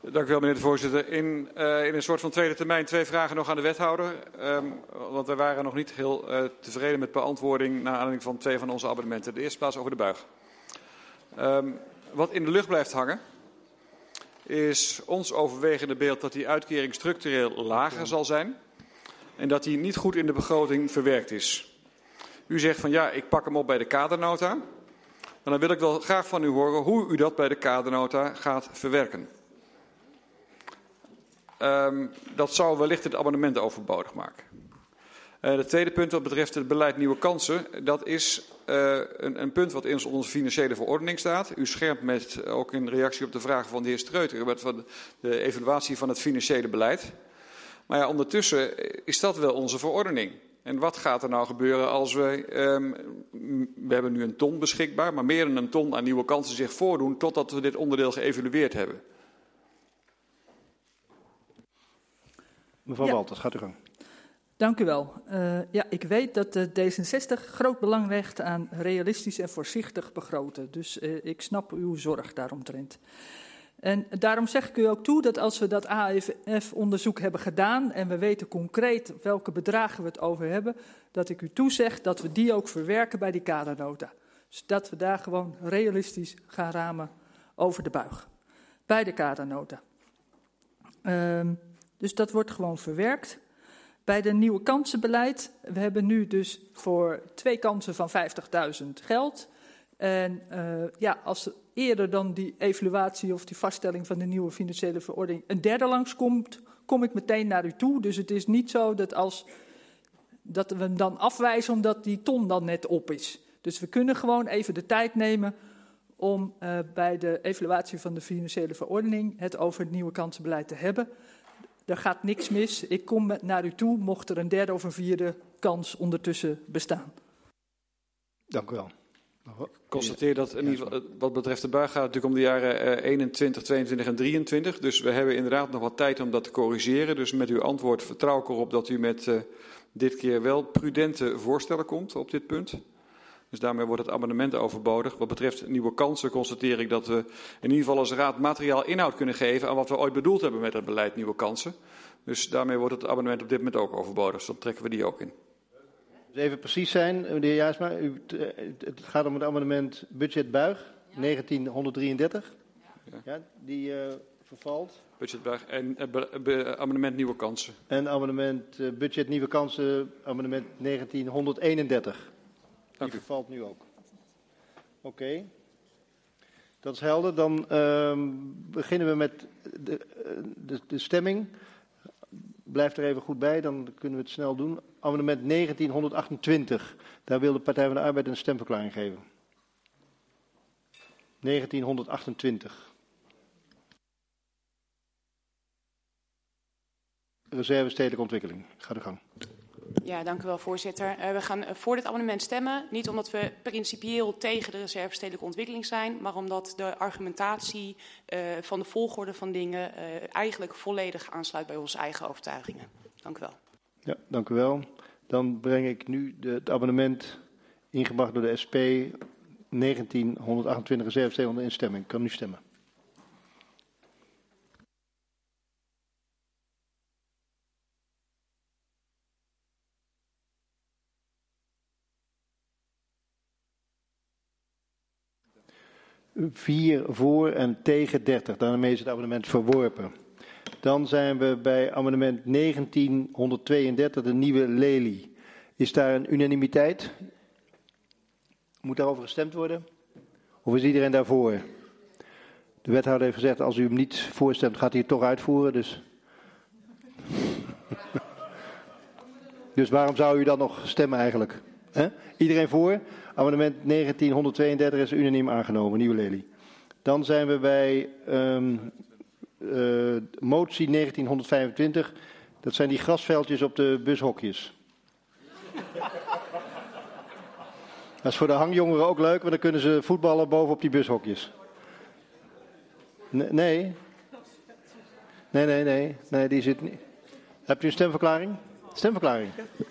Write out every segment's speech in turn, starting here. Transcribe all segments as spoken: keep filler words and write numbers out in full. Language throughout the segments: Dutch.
Dank u wel, meneer de voorzitter. In, uh, in een soort van tweede termijn twee vragen nog aan de wethouder. Um, want wij waren nog niet heel uh, tevreden met beantwoording naar aanleiding van twee van onze abonnementen. De eerste plaats over de buig. Um, wat in de lucht blijft hangen is ons overwegende beeld dat die uitkering structureel lager zal zijn. En dat die niet goed in de begroting verwerkt is. U zegt van ja, ik pak hem op bij de kadernota. Maar dan wil ik wel graag van u horen hoe u dat bij de kadernota gaat verwerken. Um, dat zou wellicht het abonnement overbodig maken. Uh, het tweede punt wat betreft het beleid nieuwe kansen. Dat is uh, een, een punt wat in onze financiële verordening staat. U scherpt met, ook in reactie op de vragen van de heer Streuter, met van de evaluatie van het financiële beleid. Maar ja, ondertussen is dat wel onze verordening. En wat gaat er nou gebeuren als we, um, we hebben nu een ton beschikbaar, maar meer dan een ton aan nieuwe kansen zich voordoen totdat we dit onderdeel geëvalueerd hebben. Mevrouw ja. Walters, gaat u gang. Dank u wel. Uh, ja, ik weet dat de D zesenzestig groot belang hecht aan realistisch en voorzichtig begroten. Dus uh, ik snap uw zorg daaromtrent. En daarom zeg ik u ook toe dat als we dat A F F-onderzoek hebben gedaan en we weten concreet welke bedragen we het over hebben, dat ik u toezeg dat we die ook verwerken bij die kadernota. Dus dat we daar gewoon realistisch gaan ramen over de buig. Bij de kadernota. Um, dus dat wordt gewoon verwerkt. Bij de nieuwe kansenbeleid, we hebben nu dus voor twee kansen van vijftigduizend geld. En uh, ja, als eerder dan die evaluatie of die vaststelling van de nieuwe financiële verordening een derde langskomt, kom ik meteen naar u toe. Dus het is niet zo dat, als, dat we hem dan afwijzen omdat die ton dan net op is. Dus we kunnen gewoon even de tijd nemen om uh, bij de evaluatie van de financiële verordening het over het nieuwe kansenbeleid te hebben. Er gaat niks mis. Ik kom naar u toe, mocht er een derde of een vierde kans ondertussen bestaan. Dank u wel. Ik constateer dat in ieder geval, wat betreft de buig gaat het natuurlijk om de jaren eenentwintig, tweeëntwintig en drieëntwintig. Dus we hebben inderdaad nog wat tijd om dat te corrigeren. Dus met uw antwoord vertrouw ik erop dat u met uh, dit keer wel prudente voorstellen komt op dit punt. Dus daarmee wordt het amendement overbodig. Wat betreft nieuwe kansen constateer ik dat we in ieder geval als raad materiaal inhoud kunnen geven aan wat we ooit bedoeld hebben met het beleid nieuwe kansen. Dus daarmee wordt het amendement op dit moment ook overbodig. Dus dan trekken we die ook in. Dus even precies zijn, meneer Jaarsma. U, het gaat om het amendement budgetbuig, ja. negentienhonderddrieëndertig. Ja. Ja, die uh, vervalt. Budgetbuig en uh, be, be, amendement nieuwe kansen. En amendement uh, budget nieuwe kansen, amendement negentienhonderdeenendertig. Die vervalt nu ook. Oké. Okay. Dat is helder. Dan uh, beginnen we met de, de, de stemming. Blijf er even goed bij, dan kunnen we het snel doen. Amendement negentienhonderdachtentwintig. Daar wil de Partij van de Arbeid een stemverklaring geven. negentienhonderdachtentwintig. Reserve stedelijke ontwikkeling. Ga de gang. Ja, dank u wel, voorzitter. Uh, we gaan uh, voor dit amendement stemmen. Niet omdat we principieel tegen de reserve stedelijke ontwikkeling zijn, maar omdat de argumentatie uh, van de volgorde van dingen uh, eigenlijk volledig aansluit bij onze eigen overtuigingen. Dank u wel. Ja, dank u wel. Dan breng ik nu de, het amendement ingebracht door de S P negentienhonderdachtentwintig reserve stedelijke in stemming. Ik kan nu stemmen. vier voor en tegen dertig. Daarmee is het amendement verworpen. Dan zijn we bij amendement negentienhonderdtweeëndertig, de nieuwe lelie. Is daar een unanimiteit? Moet daarover gestemd worden? Of is iedereen daarvoor? De wethouder heeft gezegd, als u hem niet voorstemt, gaat hij het toch uitvoeren. Dus, dus waarom zou u dan nog stemmen eigenlijk? He? Iedereen voor? Amendement negentienhonderdtweeëndertig is unaniem aangenomen, nieuwe lelie. Dan zijn we bij um, uh, motie negentienhonderdvijfentwintig. Dat zijn die grasveldjes op de bushokjes. Dat is voor de hangjongeren ook leuk, want dan kunnen ze voetballen bovenop die bushokjes. Nee? Nee, nee, nee. nee die zit niet. Hebt u een stemverklaring? Stemverklaring?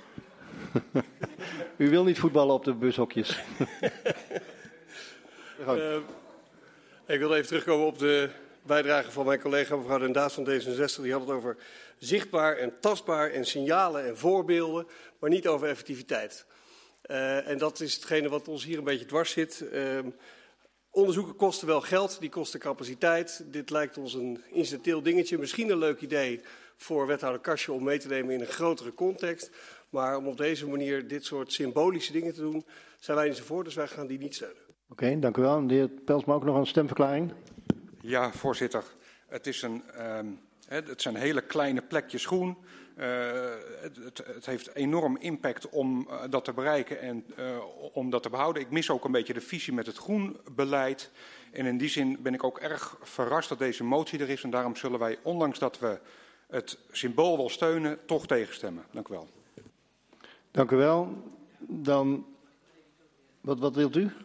U wil niet voetballen op de bushokjes. uh, ik wil even terugkomen op de bijdrage van mijn collega mevrouw Den Daas van D zesenzestig. Die had het over zichtbaar en tastbaar en signalen en voorbeelden, maar niet over effectiviteit. Uh, en dat is hetgene wat ons hier een beetje dwars zit. Uh, onderzoeken kosten wel geld, die kosten capaciteit. Dit lijkt ons een incidenteel dingetje. Misschien een leuk idee voor wethouder Kastje om mee te nemen in een grotere context. Maar om op deze manier dit soort symbolische dingen te doen, zijn wij niet zo voor, dus wij gaan die niet steunen. Oké, okay, dank u wel. De heer Pelsma ook nog een stemverklaring. Ja, voorzitter. Het, is een, um, het zijn hele kleine plekjes groen. Uh, het, het, het heeft enorm impact om uh, dat te bereiken en uh, om dat te behouden. Ik mis ook een beetje de visie met het groenbeleid. En in die zin ben ik ook erg verrast dat deze motie er is. En daarom zullen wij, ondanks dat we het symbool wel steunen, toch tegenstemmen. Dank u wel. Dank u wel. Dan, wat, wat wilt u?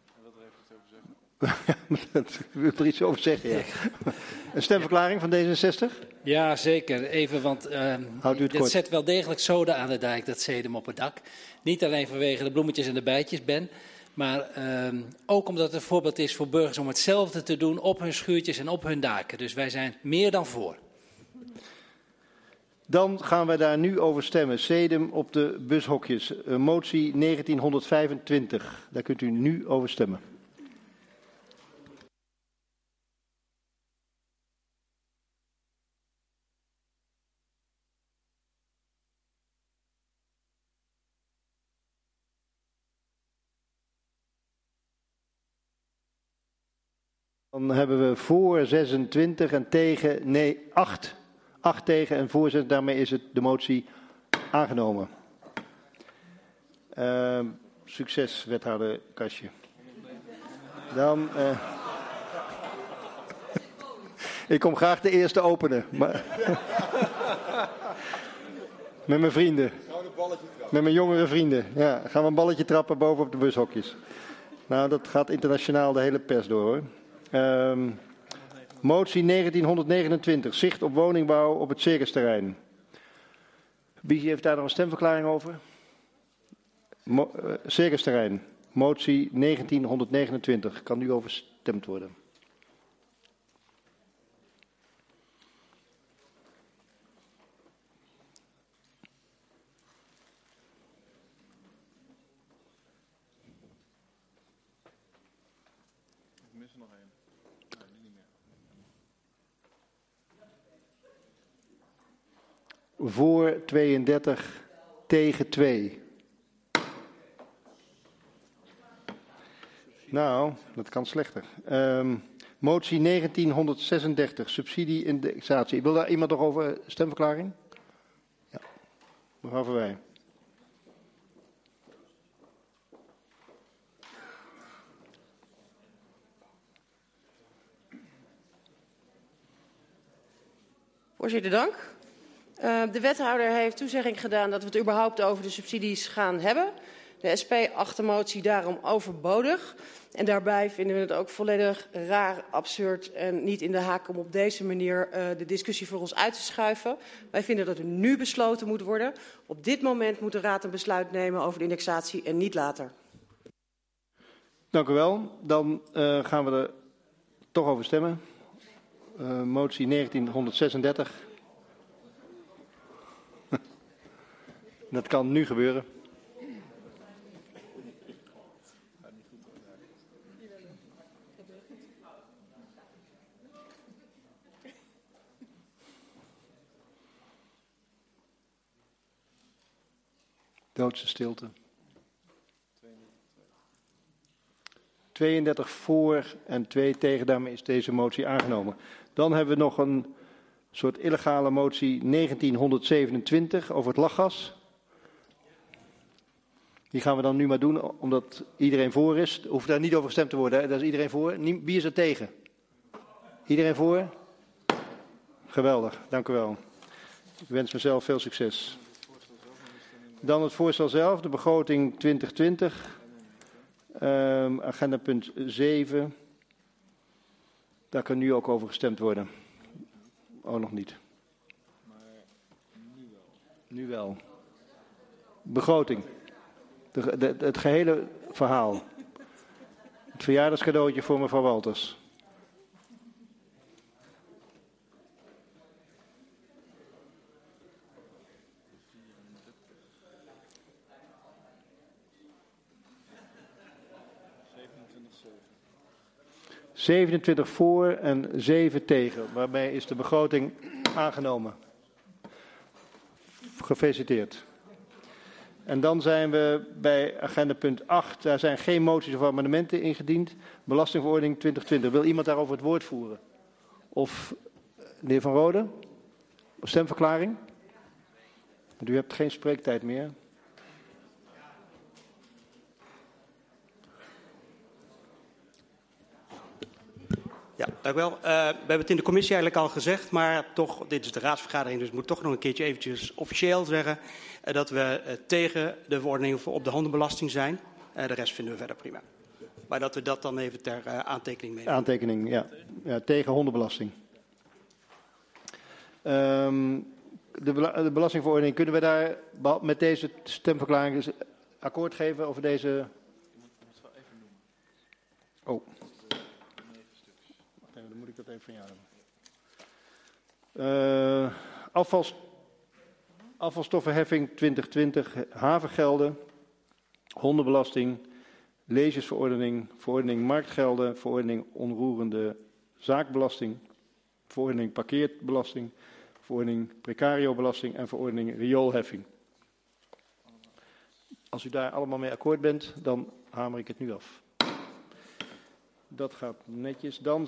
U wilt er iets over zeggen, ja. Een stemverklaring van D zesenzestig? Ja, zeker. Even, want uh, het dit zet wel degelijk zoden aan de dijk, dat sedum op het dak. Niet alleen vanwege de bloemetjes en de bijtjes, Ben, maar uh, ook omdat het een voorbeeld is voor burgers om hetzelfde te doen op hun schuurtjes en op hun daken. Dus wij zijn meer dan voor. Dan gaan we daar nu over stemmen. Sedum op de bushokjes. Uh, motie negentienhonderdvijfentwintig. Daar kunt u nu over stemmen. Dan hebben we voor zesentwintig en tegen, nee, acht. acht tegen en voor zes, daarmee is het de motie aangenomen. Uh, succes, wethouder Kastje. Dan, uh, ik kom graag de eerste openen. Maar met mijn vrienden. Met mijn jongere vrienden. Ja, gaan we een balletje trappen boven op de bushokjes. Nou, dat gaat internationaal de hele pers door, hoor. Uh, motie negentienhonderdnegenentwintig, zicht op woningbouw op het circusterrein. Wie heeft daar nog een stemverklaring over? Mo uh, circusterrein, motie negentienhonderdnegenentwintig, kan nu overstemd worden. Voor tweeëndertig, tegen twee. Nou, dat kan slechter. Um, motie negentienhonderdzesendertig, subsidie-indexatie. Wil daar iemand nog over stemverklaring? Ja, mevrouw Verwij. Voorzitter, dank. Uh, de wethouder heeft toezegging gedaan dat we het überhaupt over de subsidies gaan hebben. De S P acht de motie daarom overbodig. En daarbij vinden we het ook volledig raar, absurd en niet in de haak om op deze manier uh, de discussie voor ons uit te schuiven. Wij vinden dat er nu besloten moet worden. Op dit moment moet de Raad een besluit nemen over de indexatie en niet later. Dank u wel. Dan uh, gaan we er toch over stemmen. Uh, motie negentienhonderdzesendertig. Dat kan nu gebeuren. Doodse stilte. tweeëndertig voor en twee tegen, daarmee is deze motie aangenomen. Dan hebben we nog een soort illegale motie negentienhonderdzevenentwintig over het lachgas. Die gaan we dan nu maar doen, omdat iedereen voor is. Er hoeft daar niet over gestemd te worden, hè? Daar is iedereen voor. Wie is er tegen? Iedereen voor? Geweldig, dank u wel. Ik wens mezelf veel succes. Dan het voorstel zelf, de begroting twintig twintig. Um, agenda punt zeven. Daar kan nu ook over gestemd worden. Oh, nog niet. Maar nu wel. Nu wel. Begroting. De, de, het gehele verhaal. Het verjaardagscadeautje voor mevrouw Walters. zevenentwintig voor en zeven tegen. Waarbij is de begroting aangenomen. Gefeliciteerd. En dan zijn we bij agenda punt acht. Daar zijn geen moties of amendementen ingediend. Belastingverordening twintig twintig. Wil iemand daarover het woord voeren? Of de heer Van Rode? Stemverklaring? Want u hebt geen spreektijd meer. Ja, dank u wel. Uh, we hebben het in de commissie eigenlijk al gezegd, maar toch, dit is de raadsvergadering, dus ik moet toch nog een keertje eventjes officieel zeggen uh, dat we uh, tegen de verordening op de hondenbelasting zijn. Uh, de rest vinden we verder prima. Maar dat we dat dan even ter uh, aantekening meenemen. Aantekening, ja. ja. Tegen hondenbelasting. Um, de, bela de belastingverordening, kunnen we daar met deze stemverklaring akkoord geven over deze... Oh. Dan moet ik dat even van jou hebben. Uh, afvals, afvalstoffenheffing twintig twintig, havengelden, hondenbelasting, leesjesverordening, verordening marktgelden, verordening onroerende zaakbelasting, verordening parkeerbelasting, verordening precariobelasting en verordening rioolheffing. Als u daar allemaal mee akkoord bent, dan hamer ik het nu af. Dat gaat netjes. Dan